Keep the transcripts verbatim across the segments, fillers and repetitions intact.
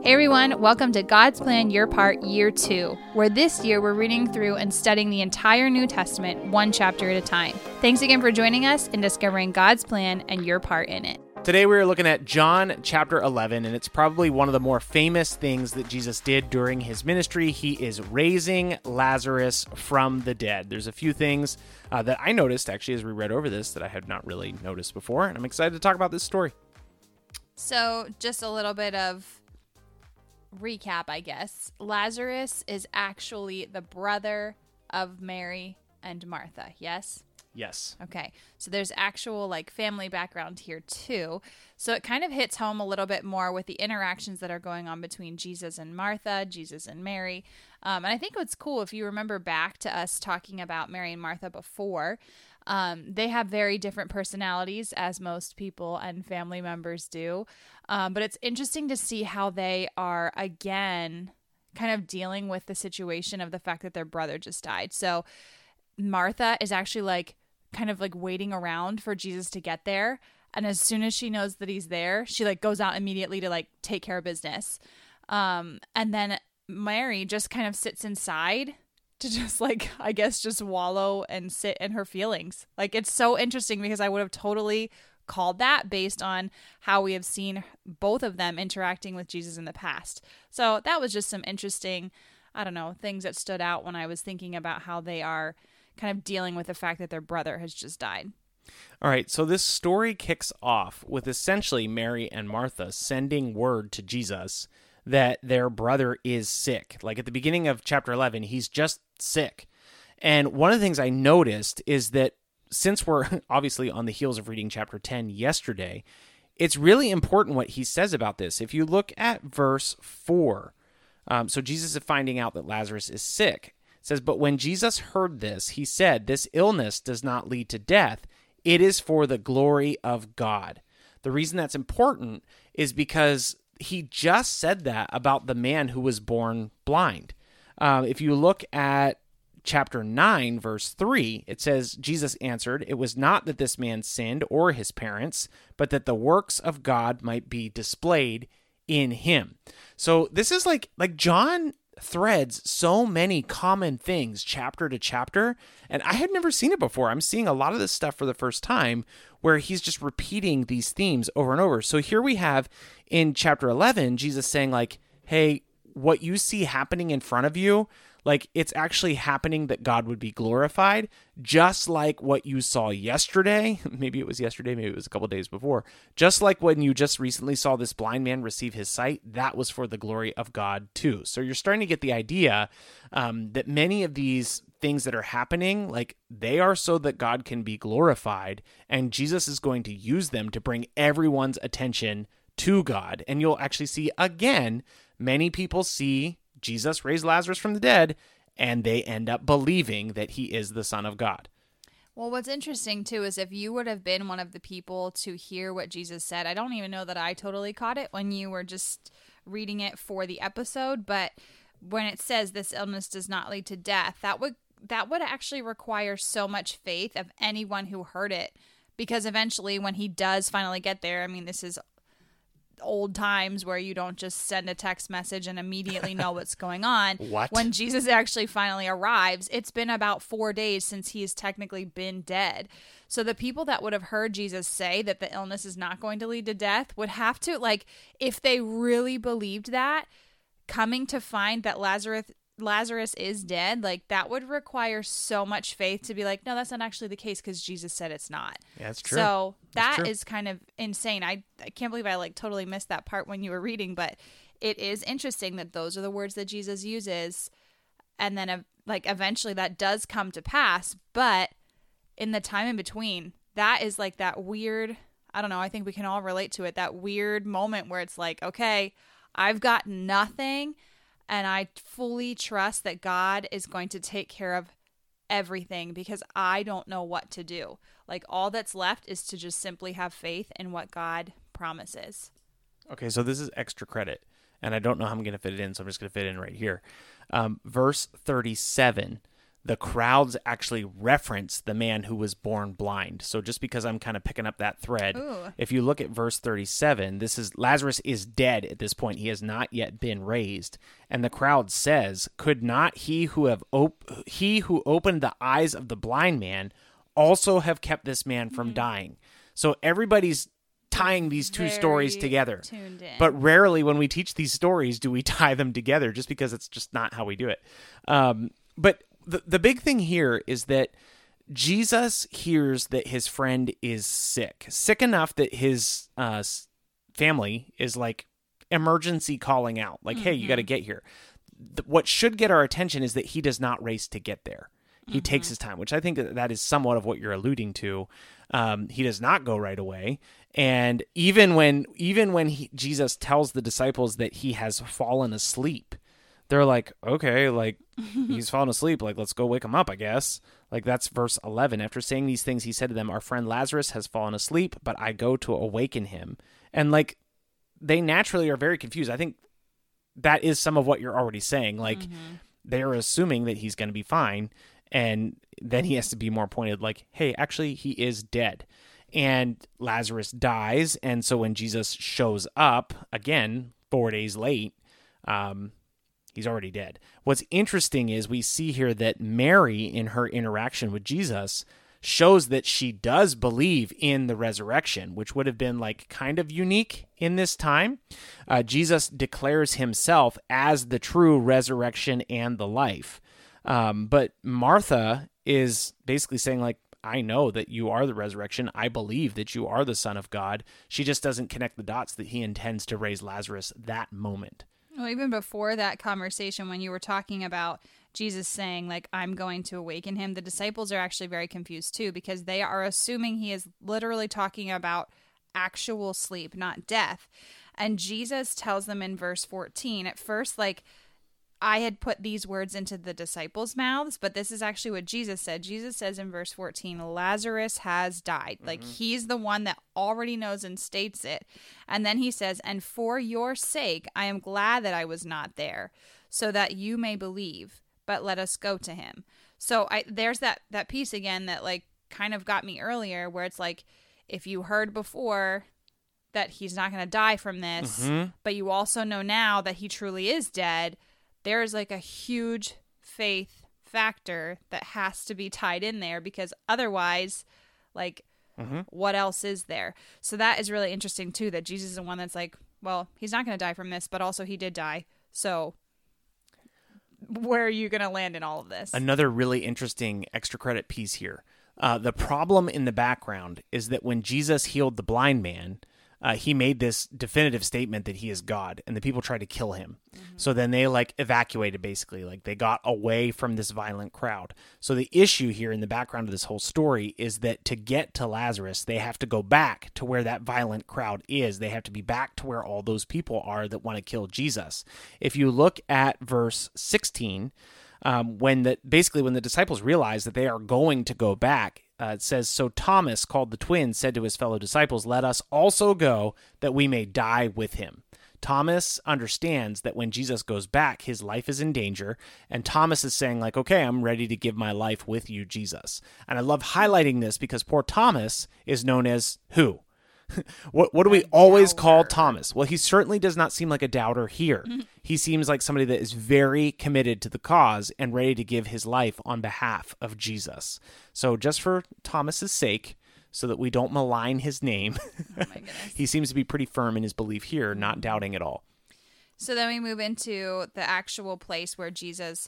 Hey everyone, welcome to God's Plan Your Part Year two, where this year we're reading through and studying the entire New Testament one chapter at a time. Thanks again for joining us in discovering God's plan and your part in it. Today we are looking at John chapter eleven, and it's probably one of the more famous things that Jesus did during his ministry. He is raising Lazarus from the dead. There's a few things uh, that I noticed actually as we read over this that I had not really noticed before, and I'm excited to talk about this story. So just a little bit of recap, I guess. Lazarus is actually the brother of Mary and Martha, yes? Yes. Okay, so there's actual like family background here too. So it kind of hits home a little bit more with the interactions that are going on between Jesus and Martha, Jesus and Mary. Um, and I think what's cool, if you remember back to us talking about Mary and Martha before, um, they have very different personalities, as most people and family members do. Um, but it's interesting to see how they are, again, kind of dealing with the situation of the fact that their brother just died. So Martha is actually like, kind of like waiting around for Jesus to get there. And as soon as she knows that he's there, she like goes out immediately to like take care of business. Um, and then Mary just kind of sits inside to just like, I guess, just wallow and sit in her feelings. Like, it's so interesting because I would have totally called that based on how we have seen both of them interacting with Jesus in the past. So that was just some interesting, I don't know, things that stood out when I was thinking about how they are kind of dealing with the fact that their brother has just died. All right, so this story kicks off with essentially Mary and Martha sending word to Jesus that their brother is sick. Like at the beginning of chapter eleven, he's just sick. And one of the things I noticed is that since we're obviously on the heels of reading chapter ten yesterday, it's really important what he says about this. If you look at verse four, um, so Jesus is finding out that Lazarus is sick. It says, "But when Jesus heard this, he said, 'This illness does not lead to death. It is for the glory of God.'" The reason that's important is because he just said that about the man who was born blind. Uh, if you look at chapter nine, verse three, it says, Jesus answered, "It was not that this man sinned or his parents, but that the works of God might be displayed in him." So this is like, like John threads so many common things chapter to chapter, and I had never seen it before. I'm seeing a lot of this stuff for the first time where he's just repeating these themes over and over. So here we have in chapter eleven, Jesus saying like, hey, what you see happening in front of you, like it's actually happening that God would be glorified, just like what you saw yesterday. Maybe it was yesterday, maybe it was a couple days before. Just like when you just recently saw this blind man receive his sight, that was for the glory of God too. So you're starting to get the idea um, that many of these things that are happening, like they are so that God can be glorified, and Jesus is going to use them to bring everyone's attention to God. And you'll actually see again, many people see Jesus raised Lazarus from the dead, and they end up believing that he is the Son of God. Well, what's interesting, too, is if you would have been one of the people to hear what Jesus said, I don't even know that I totally caught it when you were just reading it for the episode, but when it says this illness does not lead to death, that would that would actually require so much faith of anyone who heard it, because eventually when he does finally get there, I mean, this is old times where you don't just send a text message and immediately know what's going on. What? When Jesus actually finally arrives, it's been about four days since he has technically been dead. So the people that would have heard Jesus say that the illness is not going to lead to death would have to, like, if they really believed that, coming to find that Lazarus Lazarus is dead, like that would require so much faith to be like, no, that's not actually the case because Jesus said it's not. Yeah, that's true. So that true. is kind of insane. I, I can't believe I like totally missed that part when you were reading, but it is interesting that those are the words that Jesus uses. And then uh, like eventually that does come to pass. But in the time in between, that is like that weird, I don't know, I think we can all relate to it, that weird moment where it's like, okay, I've got nothing, and I fully trust that God is going to take care of everything because I don't know what to do. Like all that's left is to just simply have faith in what God promises. Okay, so this is extra credit, and I don't know how I'm going to fit it in, so I'm just going to fit it in right here. Um, verse thirty-seven the crowds actually reference the man who was born blind. So just because I'm kind of picking up that thread, Ooh. if you look at verse thirty-seven, this is Lazarus is dead at this point. He has not yet been raised. And the crowd says, could not he who have op- he who opened the eyes of the blind man also have kept this man from mm-hmm. dying? So everybody's tying these two Very stories together. tuned in. But rarely when we teach these stories do we tie them together, just because it's just not how we do it. Um, but the the big thing here is that Jesus hears that his friend is sick, sick enough that his uh, family is like emergency calling out, like, mm-hmm. hey, you got to get here. The, what should get our attention is that he does not race to get there. He mm-hmm. takes his time, which I think that is somewhat of what you're alluding to. Um, he does not go right away. And even when even when he, Jesus tells the disciples that he has fallen asleep, they're like, okay, like he's fallen asleep. Like, let's go wake him up, I guess. Like, that's verse eleven. After saying these things, he said to them, our friend Lazarus has fallen asleep, but I go to awaken him. And like, they naturally are very confused. I think that is some of what you're already saying. Like, mm-hmm. they're assuming that he's going to be fine. And then he has to be more pointed, like, hey, actually, he is dead. And Lazarus dies. And so when Jesus shows up, again, four days late, um, he's already dead. What's interesting is we see here that Mary, in her interaction with Jesus, shows that she does believe in the resurrection, which would have been like kind of unique in this time. Uh, Jesus declares himself as the true resurrection and the life. Um, but Martha is basically saying, like, I know that you are the resurrection. I believe that you are the Son of God. She just doesn't connect the dots that he intends to raise Lazarus that moment. Well, even before that conversation, when you were talking about Jesus saying, like, I'm going to awaken him, the disciples are actually very confused too, because they are assuming he is literally talking about actual sleep, not death. And Jesus tells them in verse fourteen, at first, like, I had put these words into the disciples' mouths, but this is actually what Jesus said. Jesus says in verse fourteen, Lazarus has died. Mm-hmm. Like, he's the one that already knows and states it. And then he says, and for your sake, I am glad that I was not there, so that you may believe, but let us go to him. So I there's that, that piece again that, like, kind of got me earlier, where it's like, if you heard before that he's not going to die from this, mm-hmm. but you also know now that he truly is dead, there's like a huge faith factor that has to be tied in there, because otherwise, like, mm-hmm. what else is there? So that is really interesting too, that Jesus is the one that's like, well, he's not going to die from this, but also he did die. So where are you going to land in all of this? Another really interesting extra credit piece here. Uh, the problem in the background is that when Jesus healed the blind man, Uh, he made this definitive statement that he is God, and the people tried to kill him. Mm-hmm. So then they like evacuated, basically, like they got away from this violent crowd. So the issue here in the background of this whole story is that to get to Lazarus, they have to go back to where that violent crowd is. They have to be back to where all those people are that want to kill Jesus. If you look at verse sixteen, um, when the basically when the disciples realize that they are going to go back, Uh, it says, so Thomas, called the twin, said to his fellow disciples, let us also go that we may die with him. Thomas understands that when Jesus goes back, his life is in danger. And Thomas is saying, like, okay, I'm ready to give my life with you, Jesus. And I love highlighting this because poor Thomas is known as who? What what do we always call Thomas? Well, he certainly does not seem like a doubter here. He seems like somebody that is very committed to the cause and ready to give his life on behalf of Jesus. So just for Thomas's sake, so that we don't malign his name, oh my goodness. He seems to be pretty firm in his belief here, not doubting at all. So then we move into the actual place where Jesus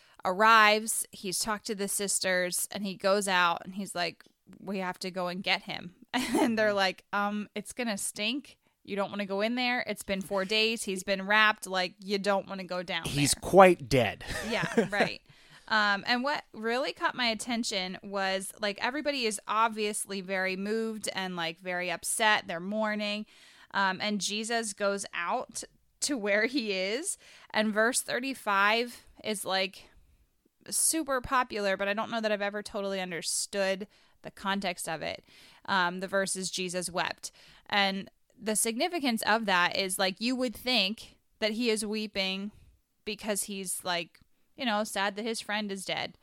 arrives. He's talked to the sisters, and he goes out, and he's like, we have to go and get him. And they're like, um, it's going to stink. You don't want to go in there. It's been four days. He's been wrapped. Like, you don't want to go down He's there. quite dead. Yeah, right. Um, and what really caught my attention was, like, everybody is obviously very moved and, like, very upset. They're mourning. Um, and Jesus goes out to where he is. And verse thirty-five is, like, super popular, but I don't know that I've ever totally understood the context of it. Um, the verse is Jesus wept. And the significance of that is, like, you would think that he is weeping because he's, like, you know, sad that his friend is dead.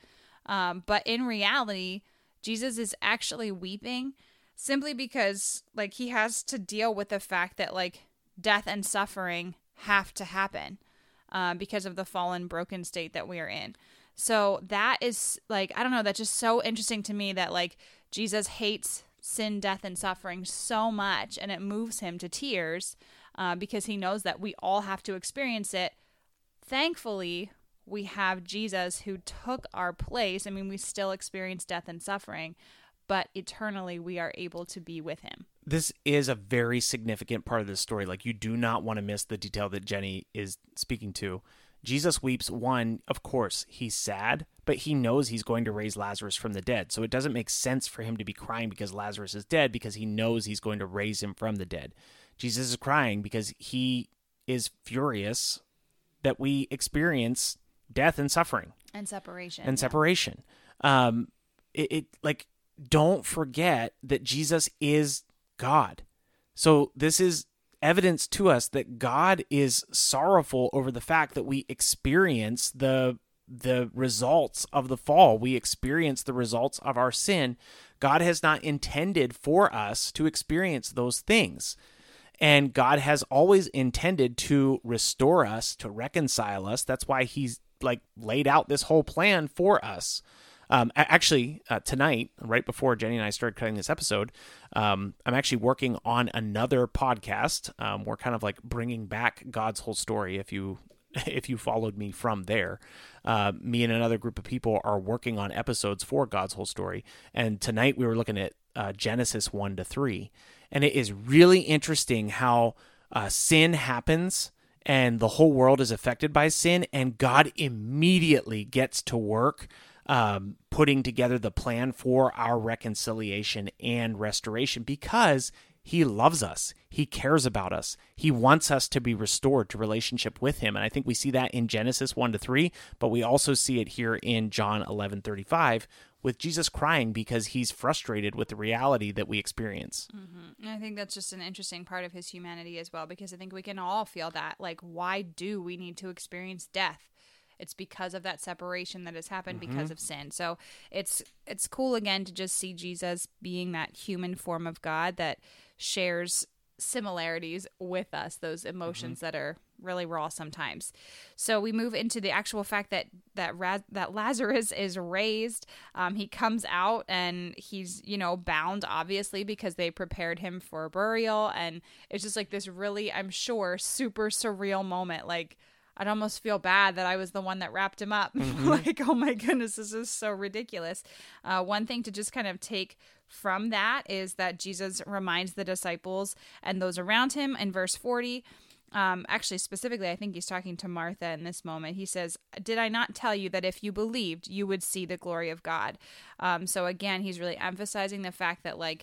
Um, but in reality, Jesus is actually weeping simply because like he has to deal with the fact that like death and suffering have to happen uh, because of the fallen, broken state that we are in. So that is like, I don't know, that's just so interesting to me that like Jesus hates sin, death, and suffering so much, and it moves him to tears uh, because he knows that we all have to experience it. Thankfully, we have Jesus who took our place. I mean, we still experience death and suffering, but eternally we are able to be with him. This is a very significant part of this story. Like, you do not want to miss the detail that Jenny is speaking to. Jesus weeps. One, of course, he's sad, but he knows he's going to raise Lazarus from the dead. So it doesn't make sense for him to be crying because Lazarus is dead, because he knows he's going to raise him from the dead. Jesus is crying because he is furious that we experience death and suffering. And separation. And yeah. separation. Um, it, it like, don't forget that Jesus is God. So this is evidence to us that God is sorrowful over the fact that we experience the the results of the fall. We experience the results of our sin. God has not intended for us to experience those things. And God has always intended to restore us, to reconcile us. That's why he's like laid out this whole plan for us. Um, actually, uh, tonight, right before Jenny and I started cutting this episode, um, I'm actually working on another podcast. Um, we're kind of like bringing back God's whole story. If you if you followed me from there, uh, me and another group of people are working on episodes for God's whole story. And tonight we were looking at uh, Genesis one to three, and it is really interesting how uh, sin happens and the whole world is affected by sin, and God immediately gets to work Um, putting together the plan for our reconciliation and restoration because he loves us. He cares about us. He wants us to be restored to relationship with him. And I think we see that in Genesis one to three, but we also see it here in John eleven thirty-five with Jesus crying because he's frustrated with the reality that we experience. Mm-hmm. And I think that's just an interesting part of his humanity as well, because I think we can all feel that. Like, why do we need to experience death? It's because of that separation that has happened mm-hmm. because of sin. So it's it's cool again to just see Jesus being that human form of God that shares similarities with us, those emotions mm-hmm. that are really raw sometimes. So we move into the actual fact that that Raz- that Lazarus is raised. Um, he comes out and he's, you know, bound obviously because they prepared him for burial, and it's just like this really, I'm sure, super surreal moment. Like, I'd almost feel bad that I was the one that wrapped him up. Mm-hmm. Like, oh my goodness, this is so ridiculous. Uh, one thing to just kind of take from that is that Jesus reminds the disciples and those around him in verse forty. Um, actually, specifically, I think he's talking to Martha in this moment. He says, "Did I not tell you that if you believed, you would see the glory of God?" Um, so again, he's really emphasizing the fact that, like,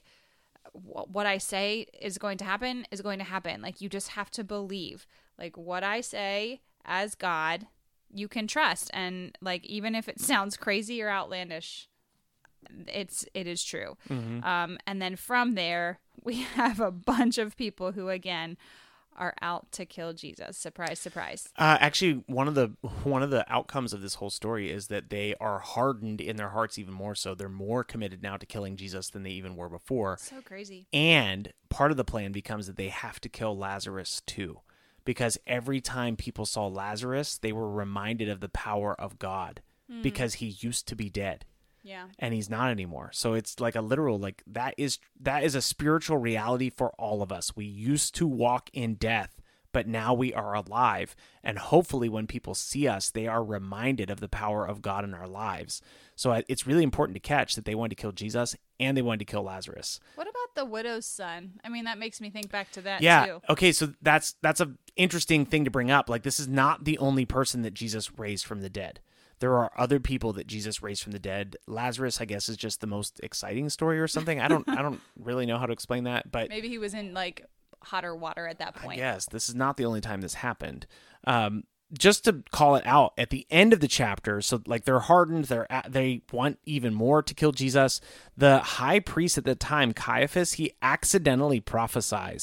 w- what I say is going to happen is going to happen. Like, you just have to believe. Like, what I say as God, you can trust. And like, even if it sounds crazy or outlandish, it's, it is true. Mm-hmm. Um, and then from there, we have a bunch of people who, again, are out to kill Jesus. Surprise, surprise. Uh, actually, one of the one of the outcomes of this whole story is that they are hardened in their hearts even more so. They're more committed now to killing Jesus than they even were before. So crazy. And part of the plan becomes that they have to kill Lazarus too. Because every time people saw Lazarus, they were reminded of the power of God mm. because he used to be dead. Yeah. And he's not anymore. So it's like a literal, like that is that is a spiritual reality for all of us. We used to walk in death, but now we are alive. And hopefully when people see us, they are reminded of the power of God in our lives. So it's really important to catch that they wanted to kill Jesus and they wanted to kill Lazarus. What about the widow's son? I mean, that makes me think back to that yeah. too. Okay, so that's that's a interesting thing to bring up. Like, this is not the only person that Jesus raised from the dead. There are other people that Jesus raised from the dead. Lazarus, I guess, is just the most exciting story or something. I don't I don't really know how to explain that, but maybe he was in like hotter water at that point. Yes, this is not the only time this happened. Um, just to call it out at the end of the chapter, so like they're hardened, they're at, they want even more to kill Jesus. The high priest at the time, Caiaphas, he accidentally prophesies,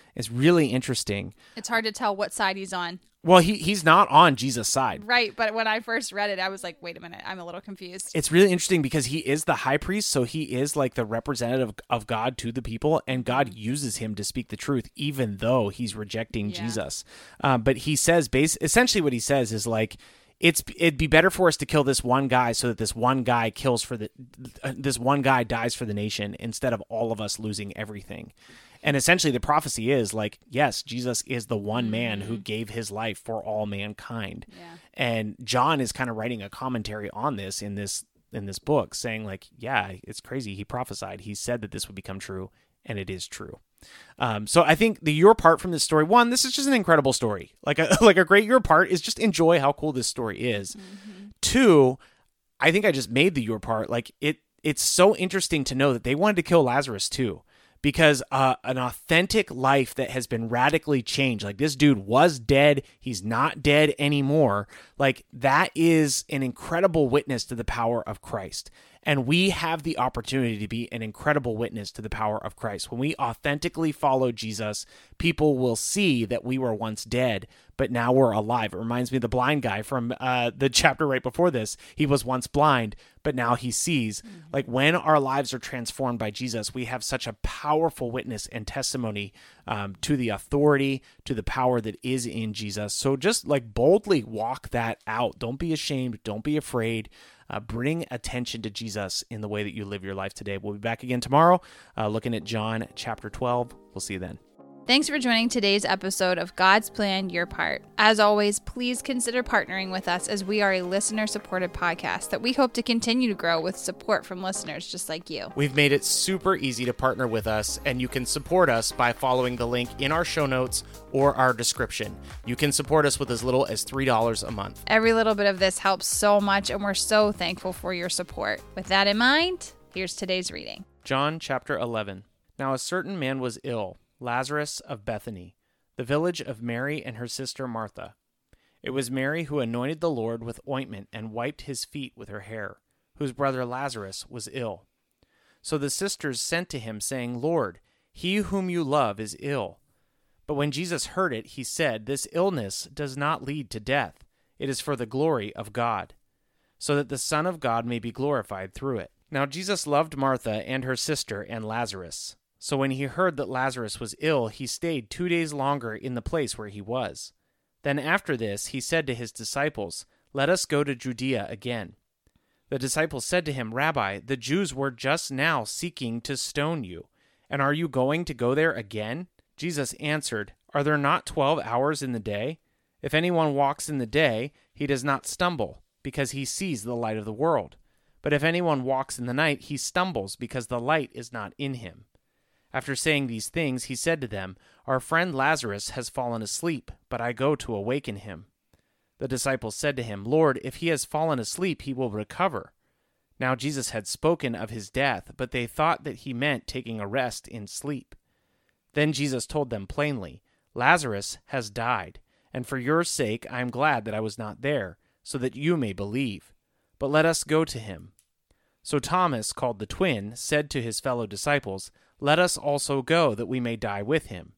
It's really interesting. It's hard to tell what side he's on. Well, he he's not on Jesus' side. Right, but when I first read it, I was like, wait a minute, I'm a little confused. It's really interesting because he is the high priest, so he is like the representative of God to the people, and God uses him to speak the truth, even though he's rejecting Yeah. Jesus. Um, but he says, base essentially what he says is like, it's it'd be better for us to kill this one guy so that this one guy kills for the uh, this one guy dies for the nation instead of all of us losing everything. And essentially the prophecy is like, yes, Jesus is the one mm-hmm. man who gave his life for all mankind. Yeah. And John is kind of writing a commentary on this in this in this book, saying like, yeah, it's crazy. He prophesied. He said that this would become true, and it is true. Um, so I think the your part from this story, one, this is just an incredible story. Like a like a great your part is just enjoy how cool this story is. Mm-hmm. Two, I think I just made the your part. Like it it's so interesting to know that they wanted to kill Lazarus too. Because uh, an authentic life that has been radically changed, like this dude was dead, he's not dead anymore, like that is an incredible witness to the power of Christ. And we have the opportunity to be an incredible witness to the power of Christ. When we authentically follow Jesus, people will see that we were once dead, but now we're alive. It reminds me of the blind guy from uh, the chapter right before this. He was once blind, but now he sees. Mm-hmm. Like when our lives are transformed by Jesus, we have such a powerful witness and testimony um, to the authority, to the power that is in Jesus. So just like boldly walk that out. Don't be ashamed. Don't be afraid. Uh, bring attention to Jesus in the way that you live your life today. We'll be back again tomorrow, uh, looking at John chapter twelve. We'll see you then. Thanks for joining today's episode of God's Plan, Your Part. As always, please consider partnering with us as we are a listener-supported podcast that we hope to continue to grow with support from listeners just like you. We've made it super easy to partner with us, and you can support us by following the link in our show notes or our description. You can support us with as little as three dollars a month. Every little bit of this helps so much, and we're so thankful for your support. With that in mind, here's today's reading. John chapter eleven. Now a certain man was ill, Lazarus of Bethany, the village of Mary and her sister Martha. It was Mary who anointed the Lord with ointment and wiped his feet with her hair, whose brother Lazarus was ill. So the sisters sent to him, saying, Lord, he whom you love is ill. But when Jesus heard it, he said, This illness does not lead to death. It is for the glory of God, so that the Son of God may be glorified through it. Now Jesus loved Martha and her sister and Lazarus. So when he heard that Lazarus was ill, he stayed two days longer in the place where he was. Then after this, he said to his disciples, Let us go to Judea again. The disciples said to him, Rabbi, the Jews were just now seeking to stone you, and are you going to go there again? Jesus answered, Are there not twelve hours in the day? If anyone walks in the day, he does not stumble, because he sees the light of the world. But if anyone walks in the night, he stumbles, because the light is not in him. After saying these things, he said to them, Our friend Lazarus has fallen asleep, but I go to awaken him. The disciples said to him, Lord, if he has fallen asleep, he will recover. Now Jesus had spoken of his death, but they thought that he meant taking a rest in sleep. Then Jesus told them plainly, Lazarus has died, and for your sake I am glad that I was not there, so that you may believe. But let us go to him. So Thomas, called the twin, said to his fellow disciples, Let us also go, that we may die with him.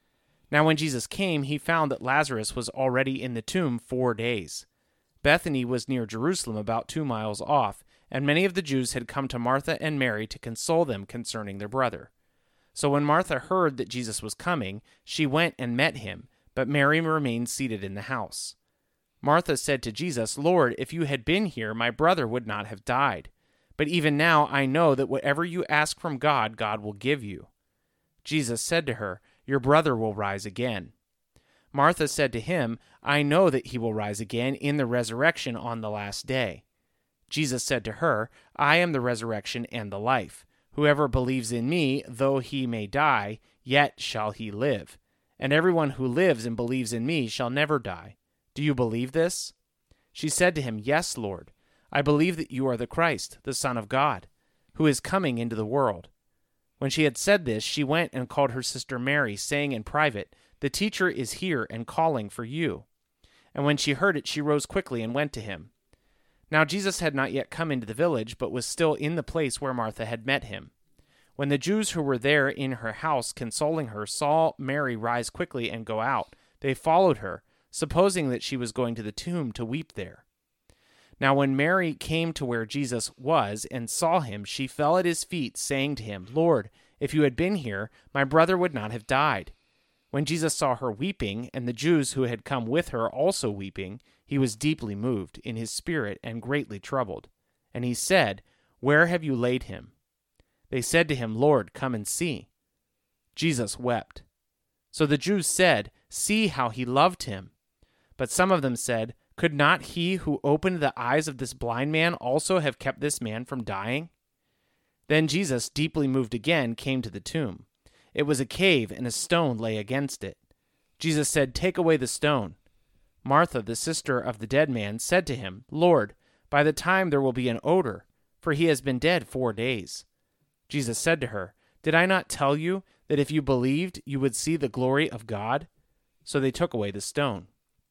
Now when Jesus came, he found that Lazarus was already in the tomb four days. Bethany was near Jerusalem, about two miles off, and many of the Jews had come to Martha and Mary to console them concerning their brother. So when Martha heard that Jesus was coming, she went and met him, but Mary remained seated in the house. Martha said to Jesus, Lord, if you had been here, my brother would not have died. But even now I know that whatever you ask from God, God will give you. Jesus said to her, Your brother will rise again. Martha said to him, I know that he will rise again in the resurrection on the last day. Jesus said to her, I am the resurrection and the life. Whoever believes in me, though he may die, yet shall he live. And everyone who lives and believes in me shall never die. Do you believe this? She said to him, Yes, Lord. I believe that you are the Christ, the Son of God, who is coming into the world. When she had said this, she went and called her sister Mary, saying in private, The teacher is here and calling for you. And when she heard it, she rose quickly and went to him. Now Jesus had not yet come into the village, but was still in the place where Martha had met him. When the Jews who were there in her house consoling her saw Mary rise quickly and go out, they followed her, supposing that she was going to the tomb to weep there. Now when Mary came to where Jesus was and saw him, she fell at his feet, saying to him, "Lord, if you had been here, my brother would not have died." When Jesus saw her weeping, and the Jews who had come with her also weeping, he was deeply moved in his spirit and greatly troubled. And he said, "Where have you laid him?" They said to him, "Lord, come and see." Jesus wept. So the Jews said, "See how he loved him." But some of them said, "Could not he who opened the eyes of this blind man also have kept this man from dying?" Then Jesus, deeply moved again, came to the tomb. It was a cave, and a stone lay against it. Jesus said, "Take away the stone." Martha, the sister of the dead man, said to him, "Lord, by the time there will be an odor, for he has been dead four days." Jesus said to her, "Did I not tell you that if you believed, you would see the glory of God?" So they took away the stone.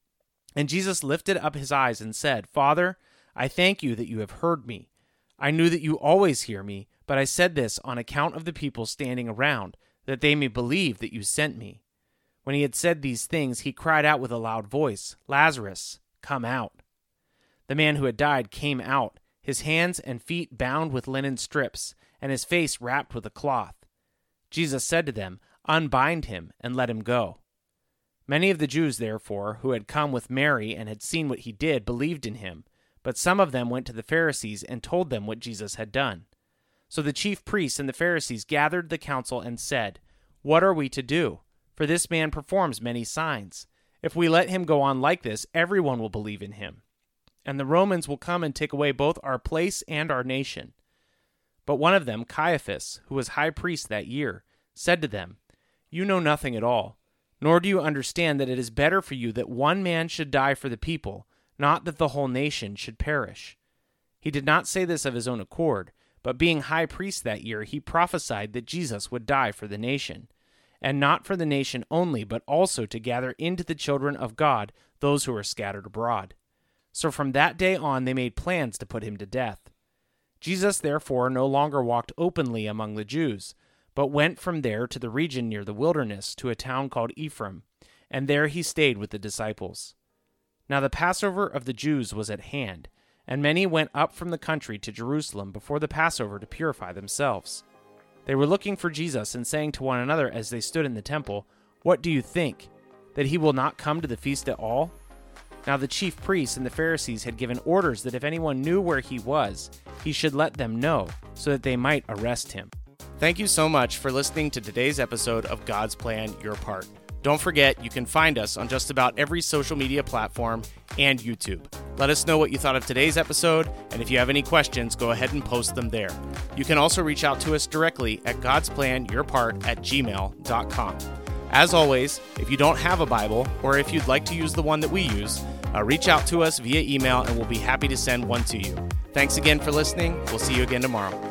And Jesus lifted up his eyes and said, "Father, I thank you that you have heard me. I knew that you always hear me, but I said this on account of the people standing around, that they may believe that you sent me." When he had said these things, he cried out with a loud voice, "Lazarus, come out." The man who had died came out, his hands and feet bound with linen strips, and his face wrapped with a cloth. Jesus said to them, "Unbind him and let him go." Many of the Jews, therefore, who had come with Mary and had seen what he did, believed in him. But some of them went to the Pharisees and told them what Jesus had done. So the chief priests and the Pharisees gathered the council and said, "What are we to do? For this man performs many signs. If we let him go on like this, everyone will believe in him. And the Romans will come and take away both our place and our nation." But one of them, Caiaphas, who was high priest that year, said to them, "You know nothing at all. Nor do you understand that it is better for you that one man should die for the people, not that the whole nation should perish." He did not say this of his own accord, but being high priest that year, he prophesied that Jesus would die for the nation, and not for the nation only, but also to gather into the children of God those who were scattered abroad. So from that day on they made plans to put him to death. Jesus therefore no longer walked openly among the Jews, but went from there to the region near the wilderness, to a town called Ephraim, and there he stayed with the disciples. Now the Passover of the Jews was at hand, and many went up from the country to Jerusalem before the Passover to purify themselves. They were looking for Jesus and saying to one another as they stood in the temple, "What do you think? That he will not come to the feast at all?" Now the chief priests and the Pharisees had given orders that if anyone knew where he was, he should let them know, so that they might arrest him. Thank you so much for listening to today's episode of God's Plan, Your Part. Don't forget, you can find us on just about every social media platform and YouTube. Let us know what you thought of today's episode, and if you have any questions, go ahead and post them there. You can also reach out to us directly at godsplanyourpart at gmail dot com. As always, if you don't have a Bible, or if you'd like to use the one that we use, uh, reach out to us via email and we'll be happy to send one to you. Thanks again for listening. We'll see you again tomorrow.